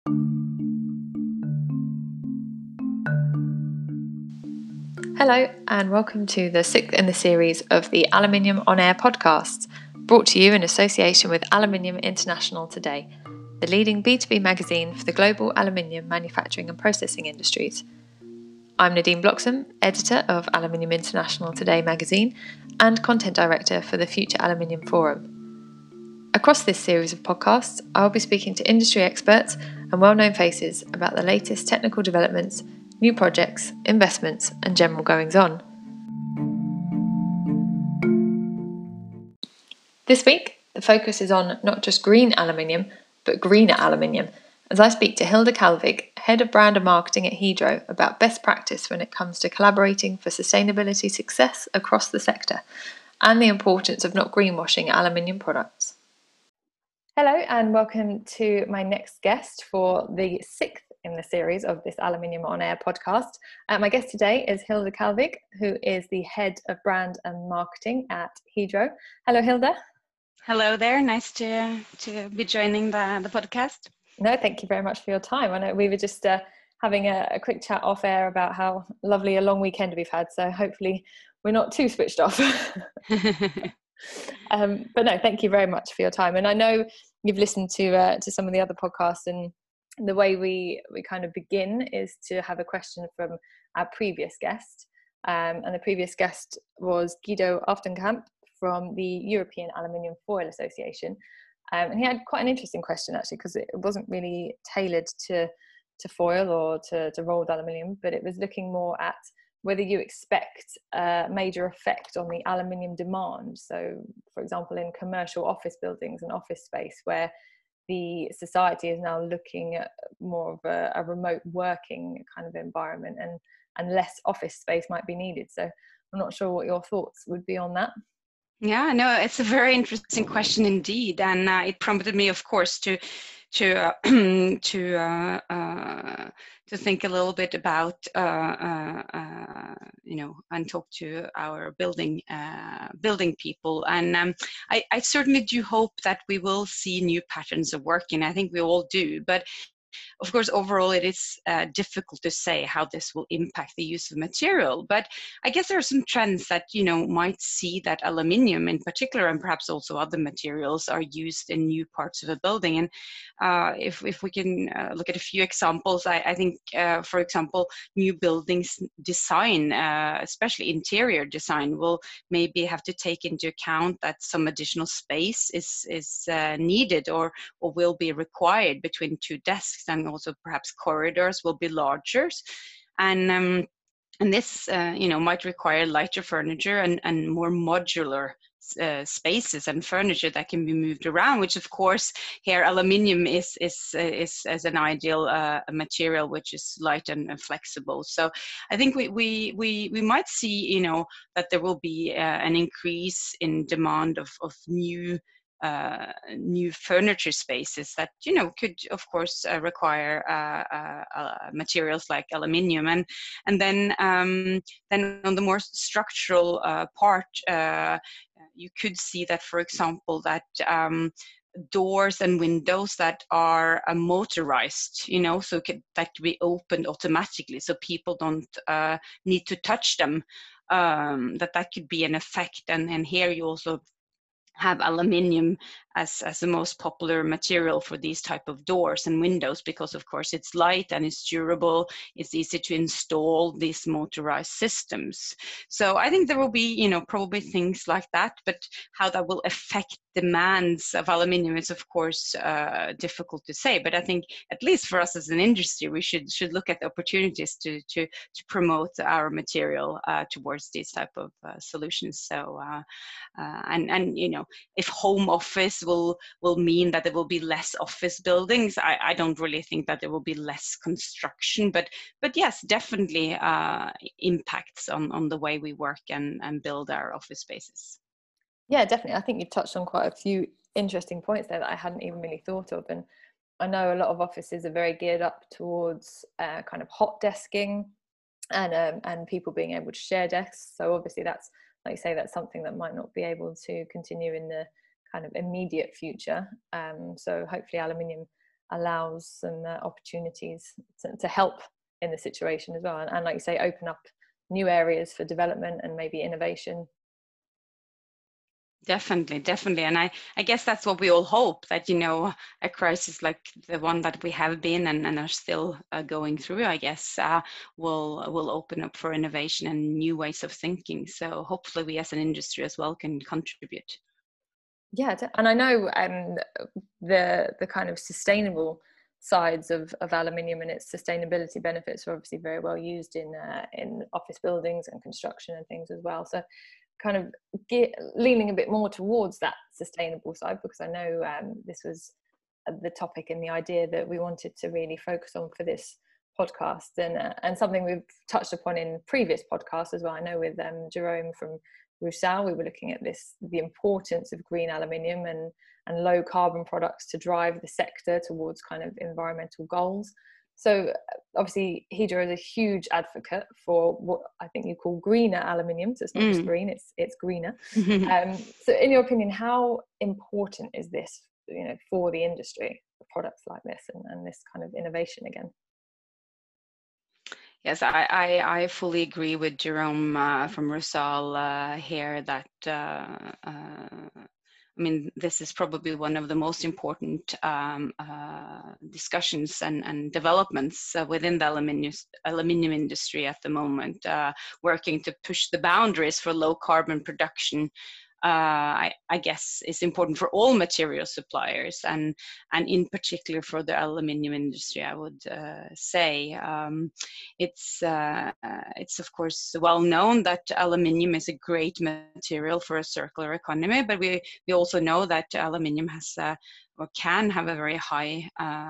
Hello, and welcome to the sixth in the series of the Aluminium On Air podcast, brought to you in association with Aluminium International Today, the leading B2B magazine for the global aluminium manufacturing and processing industries. I'm Nadine Bloxham, editor of Aluminium International Today magazine and content director for the Future Aluminium Forum. Across this series of podcasts, I'll be speaking to industry experts and well-known faces about the latest technical developments, new projects, investments, and general goings-on. This week, the focus is on not just green aluminium, but greener aluminium, as I speak to Hilde Kalvig, Head of Brand and Marketing at Hydro, about best practice when it comes to collaborating for sustainability success across the sector, and the importance of not greenwashing aluminium products. Hello, and welcome to my next guest for the sixth in the series of this Aluminium On Air podcast. My guest today is Hilde Kalvig, who is the Head of Brand and Marketing at Hydro. Hello, Hilde. Hello there. Nice to be joining the podcast. No, thank you very much for your time. I know we were just having a quick chat off air about how lovely a long weekend we've had, so hopefully we're not too switched off. But no, thank you very much for your time. And I know you've listened to some of the other podcasts, and the way we kind of begin is to have a question from our previous guest. And the previous guest was Guido Aftenkamp from the European Aluminium Foil Association. And he had quite an interesting question, actually, because it wasn't really tailored to foil or to rolled aluminium, but it was looking more at whether you expect a major effect on the aluminium demand. So, for example, in commercial office buildings and office space, where the society is now looking at more of a remote working kind of environment, and less office space might be needed. So I'm not sure what your thoughts would be on that. Yeah, no, it's a very interesting question indeed, and it prompted me, of course, to think a little bit about and talk to our building people. And I certainly do hope that we will see new patterns of working. I think we all do, but of course, overall, it is difficult to say how this will impact the use of material. But I guess there are some trends that, might see that aluminium in particular, and perhaps also other materials, are used in new parts of a building. And if we can look at a few examples, I think, for example, new buildings design, especially interior design, will maybe have to take into account that some additional space is needed or will be required between two desks, and also perhaps corridors will be larger, and this might require lighter furniture and more modular spaces and furniture that can be moved around, which of course here aluminium is as an ideal material, which is light and flexible. So I think we might see that there will be an increase in demand of new furniture spaces that could of course require materials like aluminium, and then on the more structural part, you could see that, for example, that doors and windows that are motorized, so that can be opened automatically, so people don't need to touch them. That could be an effect, and here you also have aluminium as the most popular material for these type of doors and windows, because of course it's light and it's durable, it's easy to install these motorized systems. So I think there will be probably things like that, but how that will affect demands of aluminium is of course difficult to say. But I think at least for us as an industry, we should look at the opportunities to promote our material towards these type of solutions. So and if home office will mean that there will be less office buildings, I don't really think that there will be less construction, but yes, definitely impacts on the way we work and build our office spaces. Yeah, definitely. I think you've touched on quite a few interesting points there that I hadn't even really thought of. And I know a lot of offices are very geared up towards kind of hot desking and people being able to share desks. So obviously that's, like you say, that's something that might not be able to continue in the kind of immediate future. So hopefully aluminium allows some opportunities to help in the situation as well, and like you say, open up new areas for development and maybe innovation. Definitely. And I guess that's what we all hope, that, a crisis like the one that we have been and are still going through, I guess, will open up for innovation and new ways of thinking. So hopefully we as an industry as well can contribute. Yeah, and I know the kind of sustainable sides of aluminium and its sustainability benefits are obviously very well used in office buildings and construction and things as well. So kind of leaning a bit more towards that sustainable side, because I know this was the topic and the idea that we wanted to really focus on for this podcast, and something we've touched upon in previous podcasts as well. I know with Jerome from Rusal, we were looking at the importance of green aluminium and low carbon products to drive the sector towards kind of environmental goals. So obviously Hydro is a huge advocate for what I think you call greener aluminium. So it's not just green, it's greener. So in your opinion, how important is this, for the industry, for products like this and this kind of innovation again? Yes, I fully agree with Jerome from Rusal here that this is probably one of the most important discussions and developments within the aluminium industry at the moment, working to push the boundaries for low carbon production. I guess is important for all material suppliers, and in particular for the aluminium industry, I would say. It's of course well known that aluminium is a great material for a circular economy, but we also know that aluminium has or can have a very high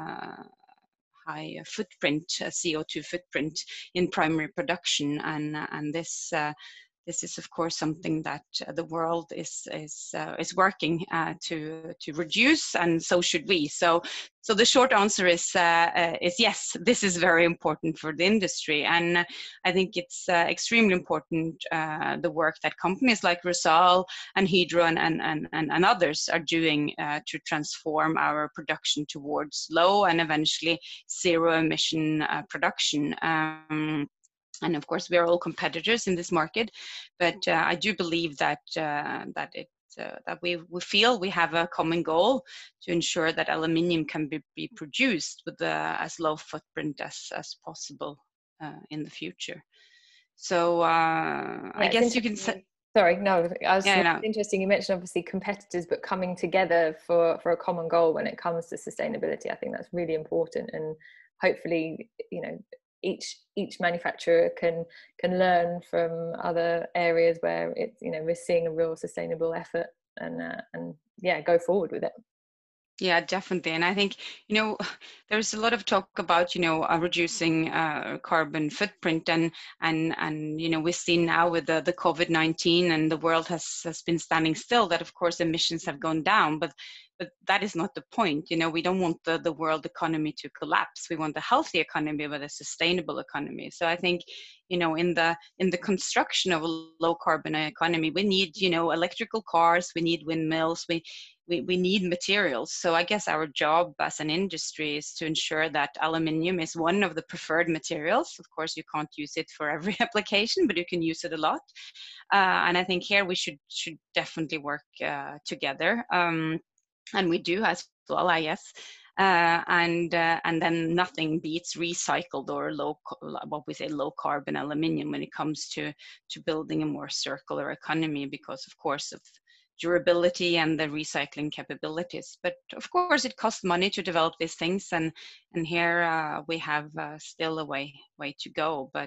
footprint, CO2 footprint in primary production, and this is of course something that the world is working to reduce, and so should we. So the short answer is yes, this is very important for the industry, and I think it's extremely important the work that companies like Rusal and Hydro and others are doing to transform our production towards low and eventually zero emission production. And of course, we are all competitors in this market, but I do believe that we feel we have a common goal to ensure that aluminium can be produced with as low footprint as possible in the future. So I guess you can say. Sorry, no, interesting. You mentioned obviously competitors, but coming together for a common goal when it comes to sustainability. I think that's really important, and hopefully, each manufacturer can learn from other areas where it's, we're seeing a real sustainable effort, and go forward with it. Yeah, definitely. And I think, there's a lot of talk about, reducing carbon footprint, and we've seen now with the COVID-19 and the world has been standing still that of course emissions have gone down, but that is not the point. We don't want the world economy to collapse. We want a healthy economy, but a sustainable economy. So I think, in the construction of a low carbon economy, we need, electrical cars, we need windmills, we need materials. So I guess our job as an industry is to ensure that aluminium is one of the preferred materials. Of course, you can't use it for every application, but you can use it a lot. And I think here we should definitely work together. And we do as well, I guess. And then nothing beats recycled or low carbon aluminium when it comes to building a more circular economy, because of course of durability and the recycling capabilities. But of course it costs money to develop these things, and here we have still a way to go. But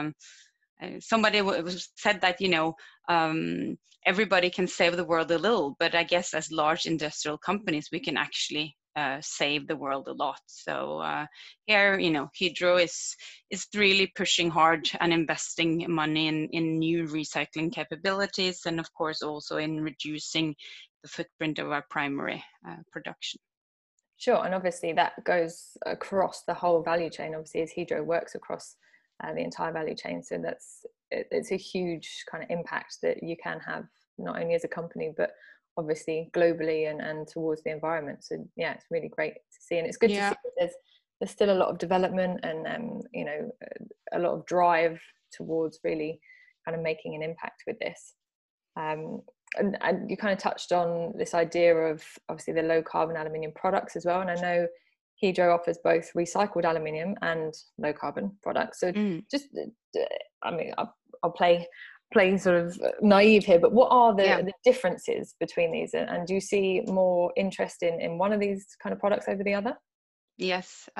somebody said that everybody can save the world a little, but I guess as large industrial companies we can actually save the world a lot. So here Hydro is really pushing hard and investing money in new recycling capabilities, and of course also in reducing the footprint of our primary production. Sure, and obviously that goes across the whole value chain, obviously, as Hydro works across the entire value chain. So it's a huge kind of impact that you can have, not only as a company but obviously globally and towards the environment. So yeah, it's really great to see, and it's good to see that there's still a lot of development and you know, a lot of drive towards really kind of making an impact with this. And you kind of touched on this idea of obviously the low carbon aluminium products as well, and I know Hydro offers both recycled aluminium and low carbon products. So just, I mean, I'll play sort of naive here, but what are the differences between these, and do you see more interest in one of these kind of products over the other? Yes.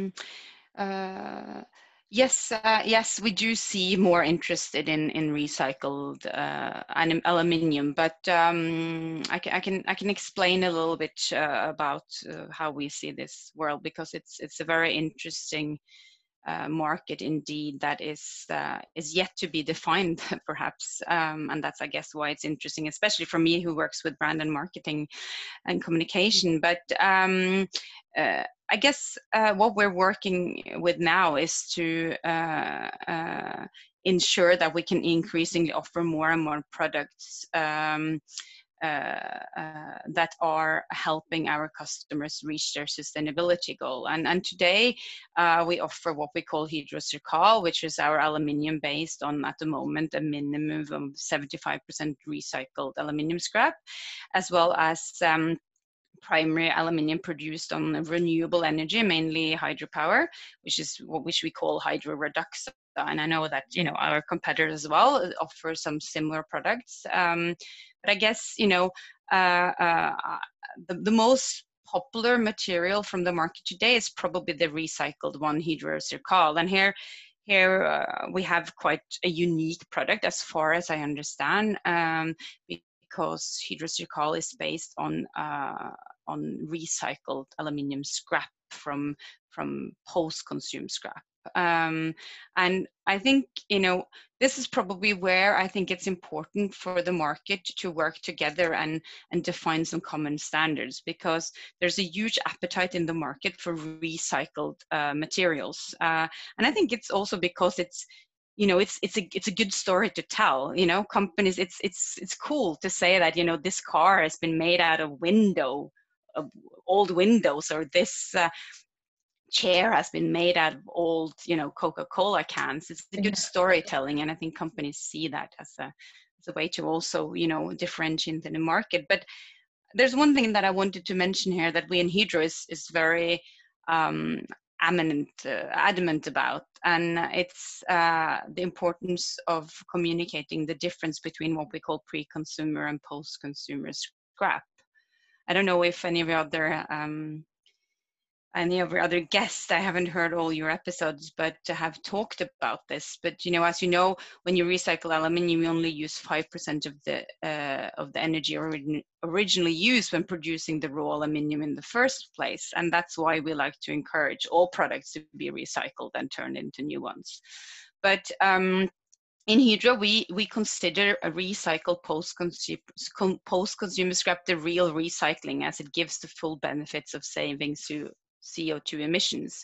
Yes, we do see more interested in recycled aluminium, but I can explain a little bit about how we see this world, because it's a very interesting market indeed that is yet to be defined, perhaps, and that's, I guess, why it's interesting, especially for me who works with brand and marketing and communication. But I guess what we're working with now is to ensure that we can increasingly offer more and more products that are helping our customers reach their sustainability goal. And today we offer what we call Hydro CIRCAL, which is our aluminium based on, at the moment, a minimum of 75% recycled aluminium scrap, as well as primary aluminium produced on renewable energy, mainly hydropower, which we call Hydro REDUXA. And I know that, you know, our competitors as well offer some similar products. But I guess, you know, the most popular material from the market today is probably the recycled one, Hydro CIRCAL. And here we have quite a unique product, as far as I understand, because Hydro CIRCAL is based on recycled aluminium scrap from post-consumer scrap. And I think, you know, this is probably where I think it's important for the market to work together and define some common standards, because there's a huge appetite in the market for recycled materials. And I think it's also because it's, you know, it's a good story to tell. You know, companies, it's cool to say that, you know, this car has been made out of old windows, or this chair has been made out of old, you know, Coca-Cola cans. It's a good storytelling, and I think companies see that as a way to also, you know, differentiate in the market. But there's one thing that I wanted to mention here that we in Hydro is very adamant about, and it's the importance of communicating the difference between what we call pre-consumer and post-consumer scrap. I don't know if any of your other guests, I haven't heard all your episodes, but have talked about this. But, you know, as you know, when you recycle aluminium, you only use 5% of the energy originally used when producing the raw aluminium in the first place. And that's why we like to encourage all products to be recycled and turned into new ones. But in Hydro, we consider a recycled post-consumer scrap the real recycling, as it gives the full benefits of saving CO2 emissions.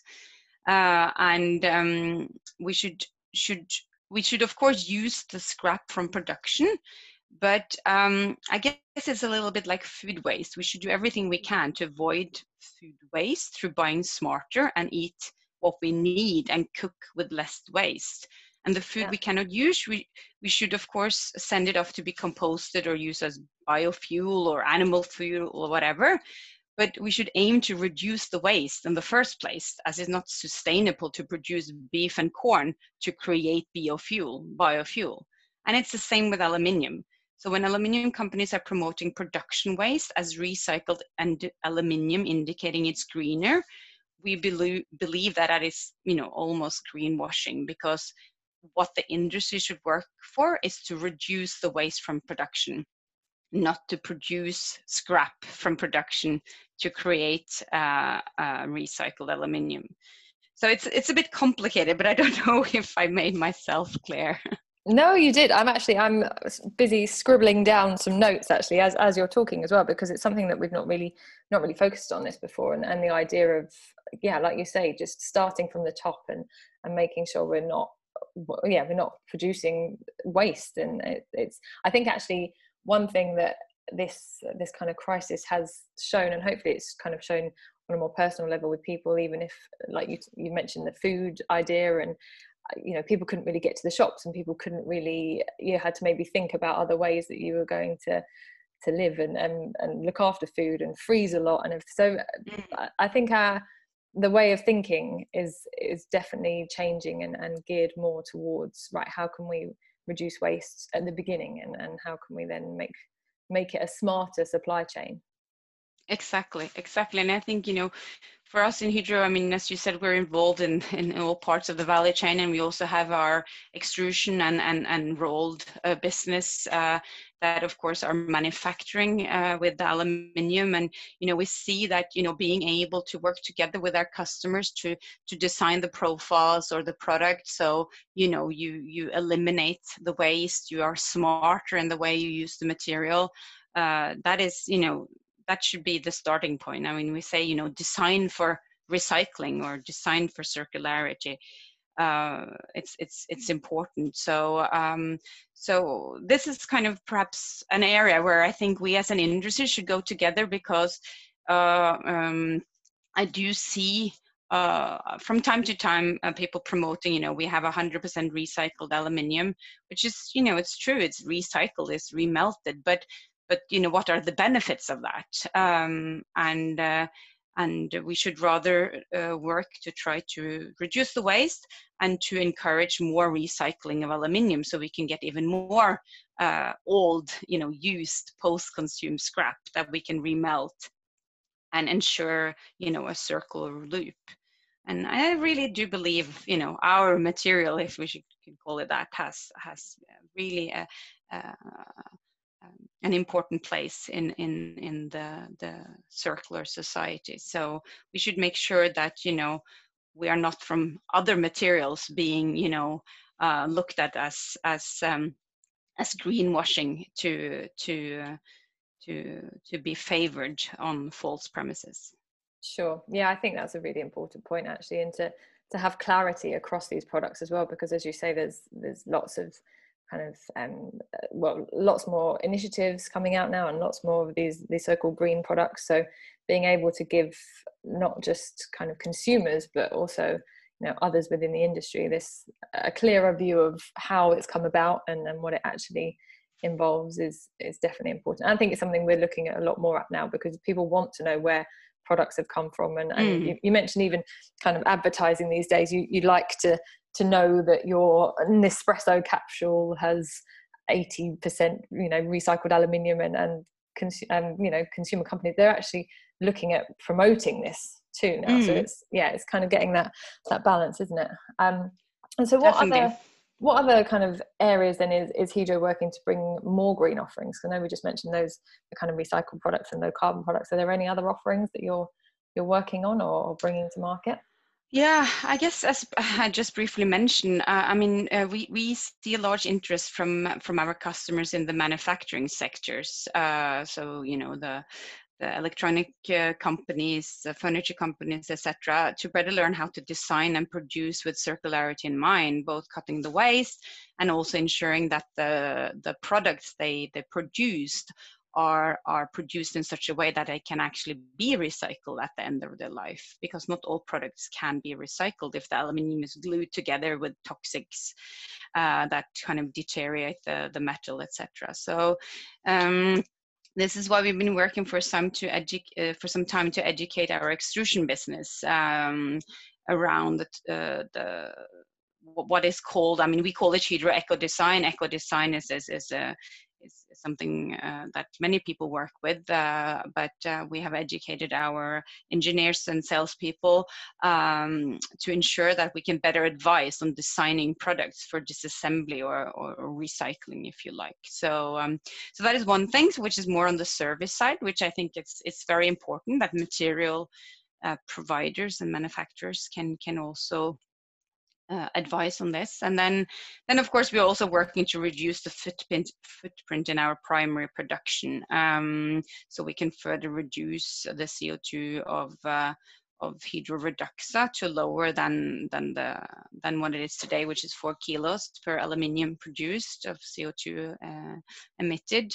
And we should of course use the scrap from production, but I guess it's a little bit like food waste. We should do everything we can to avoid food waste through buying smarter and eat what we need and cook with less waste. And the food we cannot use, we should of course send it off to be composted or used as biofuel or animal fuel or whatever. But we should aim to reduce the waste in the first place, as it's not sustainable to produce beef and corn to create biofuel. And it's the same with aluminium. So when aluminium companies are promoting production waste as recycled and aluminium, indicating it's greener, we believe that is, you know, almost greenwashing, because what the industry should work for is to reduce the waste from production, not to produce scrap from production to create recycled aluminium. So it's a bit complicated, but I don't know if I made myself clear. No, you did. I'm busy scribbling down some notes actually as you're talking as well, because it's something that we've not really focused on this before, and the idea of, like you say, just starting from the top and making sure we're not producing waste. And it's I think actually one thing that this kind of crisis has shown, and hopefully it's kind of shown on a more personal level with people, even if, like you mentioned the food idea, and people couldn't really get to the shops, and people couldn't really, you had to maybe think about other ways that you were going to live and look after food and freeze a lot. And so I think the way of thinking is definitely changing and geared more towards, right, how can we reduce waste at the beginning, and how can we then make it a smarter supply chain. Exactly. And I think, for us in Hydro, I mean, as you said, we're involved in all parts of the value chain, and we also have our extrusion and rolled business that, of course, are manufacturing with the aluminium. And, we see that, being able to work together with our customers to design the profiles or the product. So, you eliminate the waste, you are smarter in the way you use the material. That is, that should be the starting point. I mean, we say, design for recycling or design for circularity. It's important. So this is kind of perhaps an area where I think we as an industry should go together, because I do see from time to time people promoting, we have 100% recycled aluminium, which is, it's true, it's recycled, it's remelted, but what are the benefits of that? And we should rather work to try to reduce the waste and to encourage more recycling of aluminium, so we can get even more old, used post-consumer scrap that we can remelt and ensure, a circular loop. And I really do believe, our material, if we could call it that, has really an important place in the circular society. So we should make sure that, we are not from other materials being, looked at as greenwashing to be favored on false premises. Sure. Yeah, I think that's a really important point, actually, and to have clarity across these products as well, because as you say, there's lots of kind of lots more initiatives coming out now, and lots more of these so-called green products. So being able to give not just kind of consumers, but also others within the industry a clearer view of how it's come about and what it actually involves is definitely important. I think it's something we're looking at a lot more at now, because people want to know where products have come from, and you mentioned even kind of advertising these days. You'd like to know that your Nespresso capsule has 80% recycled aluminium, and consumer companies, they're actually looking at promoting this too now. So it's kind of getting that balance, isn't it? And so what other kind of areas then is Hydro working to bring more green offerings? I know we just mentioned those, the kind of recycled products and low carbon products. Are there any other offerings that you're working on or bringing to market? Yeah, I guess as I just briefly mentioned, we see a large interest from our customers in the manufacturing sectors. So the electronic companies, the furniture companies, etc., to better learn how to design and produce with circularity in mind, both cutting the waste and also ensuring that the products they produced are produced in such a way that they can actually be recycled at the end of their life, because not all products can be recycled if the aluminium is glued together with toxics that kind of deteriorate the metal, etc. So this is why we've been working for some time to educate our extrusion business around what is called, we call it Hydro Eco Design. Eco Design is something that many people work with, but we have educated our engineers and salespeople to ensure that we can better advise on designing products for disassembly or recycling, if you like. So that is one thing, which is more on the service side, which I think it's very important that material providers and manufacturers can also advice on this. And then of course we're also working to reduce the footprint in our primary production, so we can further reduce the CO2 Hydro REDUXA to lower than what it is today, which is 4 kilos per aluminium produced of CO2 emitted.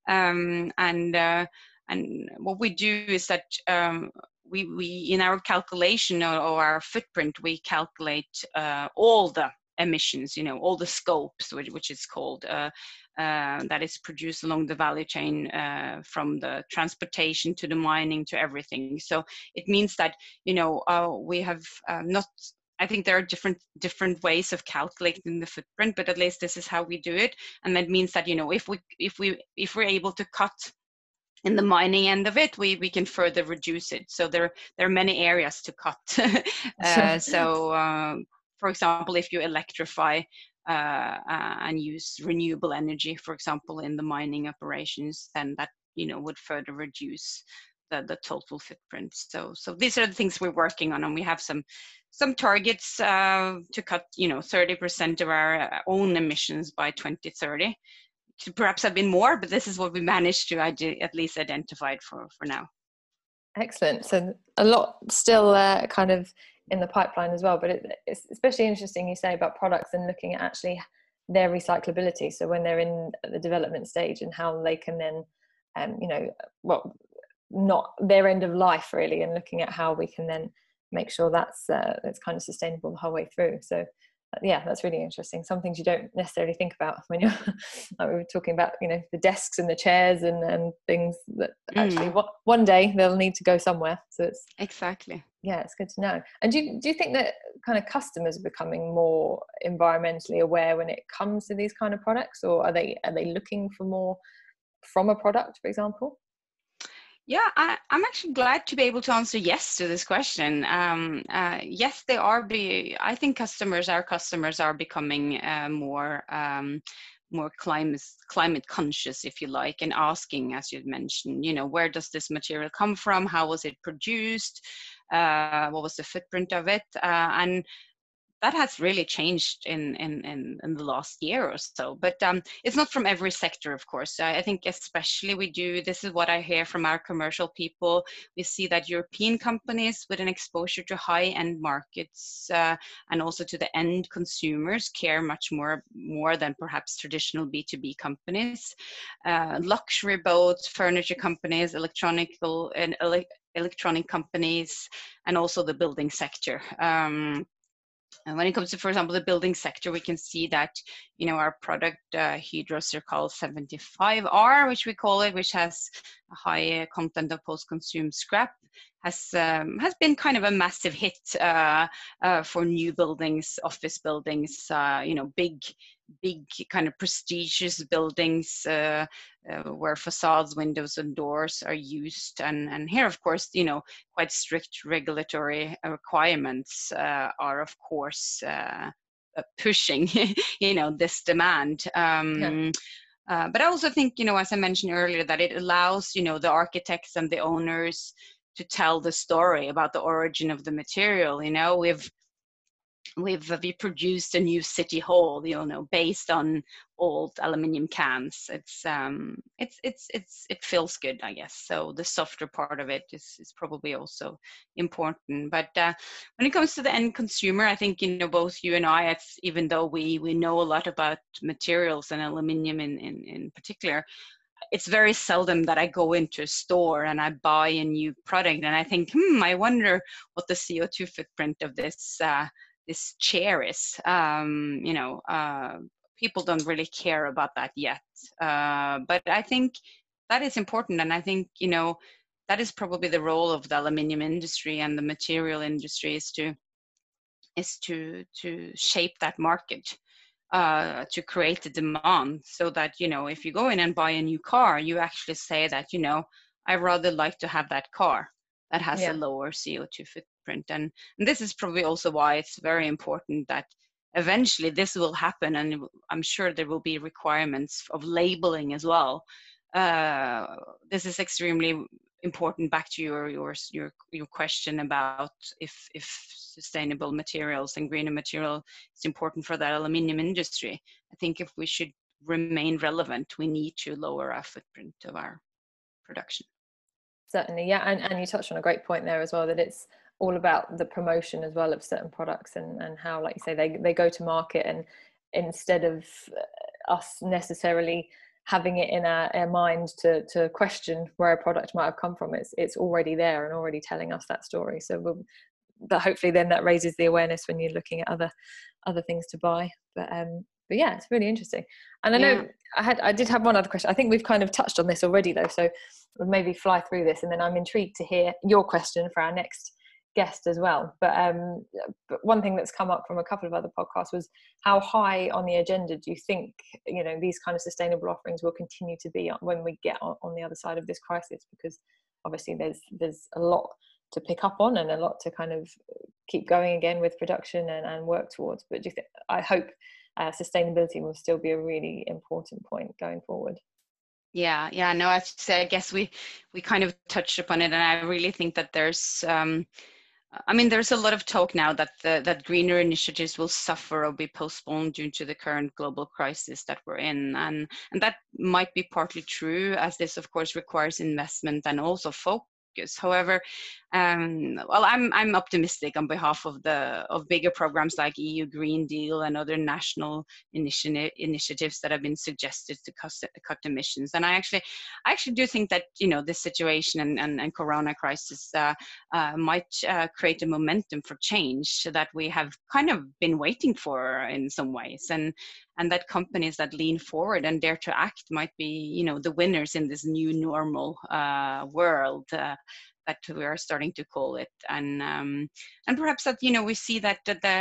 And what we do is that we in our calculation of our footprint, we calculate all the emissions, all the scopes, which is called, that is produced along the value chain, from the transportation to the mining to everything. So it means that we have not. I think there are different ways of calculating the footprint, but at least this is how we do it, and that means that if we're able to cut in the mining end of it, we can further reduce it. So there are many areas to cut. For example, if you electrify and use renewable energy, for example, in the mining operations, then that would further reduce the total footprint. So these are the things we're working on, and we have some targets to cut 30% of our own emissions by 2030. To perhaps have been more, but this is what we managed to at least identify for now. Excellent. So a lot still kind of in the pipeline as well, but it's especially interesting you say about products and looking at actually their recyclability. So when they're in the development stage and how they can then, not their end of life really, and looking at how we can then make sure that's kind of sustainable the whole way through. So yeah, that's really interesting. Some things you don't necessarily think about when you're like we were talking about, the desks and the chairs and things that actually one day they'll need to go somewhere. So it's exactly, yeah, it's good to know. And do you think that kind of customers are becoming more environmentally aware when it comes to these kind of products, or are they looking for more from a product, for example? Yeah, I'm actually glad to be able to answer yes to this question. Yes, they are. I think our customers are becoming more climate conscious, if you like, and asking, as you mentioned, where does this material come from? How was it produced? What was the footprint of it? And that has really changed in the last year or so, but it's not from every sector, of course. I think especially this is what I hear from our commercial people. We see that European companies with an exposure to high-end markets and also to the end consumers care much more than perhaps traditional B2B companies. Luxury boats, furniture companies, electronic companies, and also the building sector. And when it comes to, for example, the building sector, we can see that, our product, Hydro CIRCAL 75R, which we call it, which has a high content of post-consumer scrap, has been kind of a massive hit for new buildings, office buildings, big kind of prestigious buildings where facades, windows, and doors are used. And here, of course, quite strict regulatory requirements are, of course, pushing, this demand. But I also think, as I mentioned earlier, that it allows, the architects and the owners to tell the story about the origin of the material. We produced a new city hall, based on old aluminium cans. It feels good, I guess. So the softer part of it is probably also important. But when it comes to the end consumer, I think both you and I, even though we know a lot about materials and aluminium in particular, it's very seldom that I go into a store and I buy a new product and I think, I wonder what the CO2 footprint of this chair is. People don't really care about that yet. But I think that is important. And I think, that is probably the role of the aluminium industry and the material industry is to shape that market, to create the demand so that, if you go in and buy a new car, you actually say that, I rather like to have that car that has a lower CO2 footprint. And this is probably also why it's very important that eventually this will happen. And I'm sure there will be requirements of labeling as well. This is extremely important, back to your question about if sustainable materials and greener material is important for the aluminium industry. I think if we should remain relevant, we need to lower our footprint of our production. Certainly, yeah, and you touched on a great point there as well, that it's all about the promotion as well of certain products, and how, like you say, they go to market, and instead of us necessarily having it in our mind to question where a product might have come from, it's already there and already telling us that story. So but hopefully then that raises the awareness when you're looking at other things to buy. But yeah, it's really interesting. And I know I did have one other question. I think we've kind of touched on this already though, so we'll maybe fly through this, and then I'm intrigued to hear your question for our next guest as well. But one thing that's come up from a couple of other podcasts was how high on the agenda do you think, you know, these kind of sustainable offerings will continue to be when we get on the other side of this crisis? Because obviously there's a lot to pick up on and a lot to kind of keep going again with production and work towards. But do you think, I hope sustainability will still be a really important point going forward. Yeah, no, I guess we kind of touched upon it, and I really think that there's there's a lot of talk now that that greener initiatives will suffer or be postponed due to the current global crisis that we're in, and that might be partly true, as this of course requires investment and also focus. However, well, I'm optimistic on behalf of bigger programs like EU Green Deal and other national initiatives that have been suggested to cut emissions. And I actually do think that, you know, this situation and Corona crisis might create a momentum for change that we have kind of been waiting for in some ways, and that companies that lean forward and dare to act might be, you know, the winners in this new normal world that we are starting to call it, and perhaps that, you know, we see that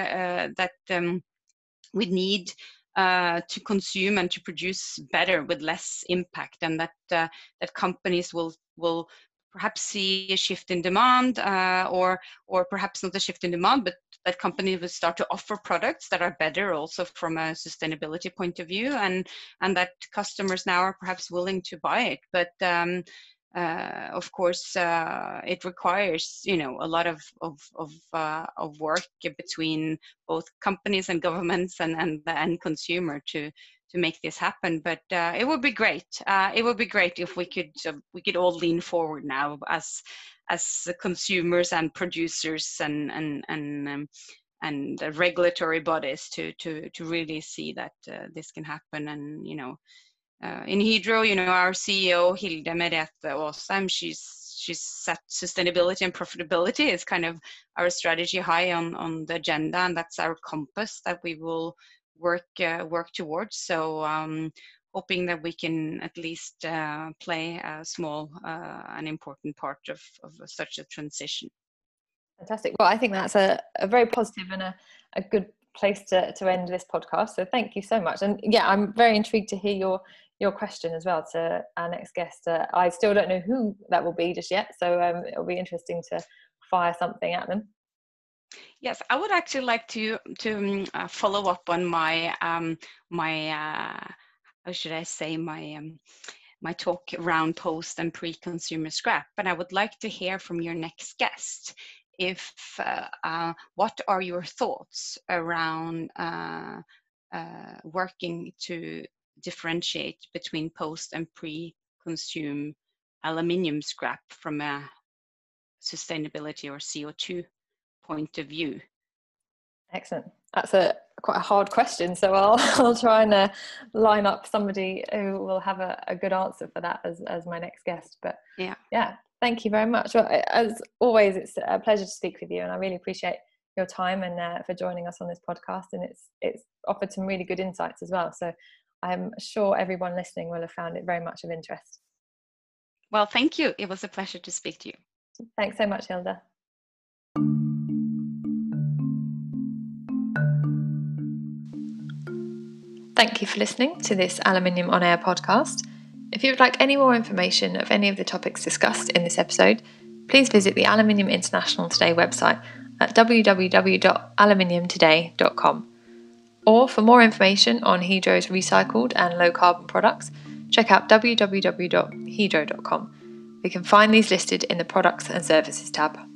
we need to consume and to produce better with less impact, and that companies will perhaps see a shift in demand, or perhaps not a shift in demand, but that companies will start to offer products that are better also from a sustainability point of view, and that customers now are perhaps willing to buy it. But of course, it requires, you know, a lot of work between both companies and governments and the end consumer to make this happen. But it would be great. It would be great if we could all lean forward now as consumers and producers and regulatory bodies to really see that this can happen. And, you know, in Hydro, you know, our CEO Hilde Merete Aasheim, she's set sustainability and profitability is kind of our strategy high on the agenda, and that's our compass that we will work towards. So hoping that we can at least play a small an important part of such a transition. Fantastic. Well, I think that's a very positive and a good place to end this podcast. So thank you so much. And yeah, I'm very intrigued to hear your question as well to our next guest. I still don't know who that will be just yet, so it'll be interesting to fire something at them. Yes, I would actually like to follow up on my how should I say, my talk around post and pre-consumer scrap. But I would like to hear from your next guest. If what are your thoughts around working to differentiate between post and pre-consume aluminium scrap from a sustainability or CO2 point of view? Excellent. That's quite a hard question, so I'll try and line up somebody who will have a good answer for that as my next guest. But yeah, thank you very much. Well, as always, it's a pleasure to speak with you, and I really appreciate your time and for joining us on this podcast. And it's offered some really good insights as well. So I'm sure everyone listening will have found it very much of interest. Well, thank you. It was a pleasure to speak to you. Thanks so much, Hilda. Thank you for listening to this Aluminium On Air podcast. If you would like any more information of any of the topics discussed in this episode, please visit the Aluminium International Today website at www.aluminiumtoday.com. Or for more information on Hydro's recycled and low carbon products, check out www.hydro.com. You can find these listed in the Products and Services tab.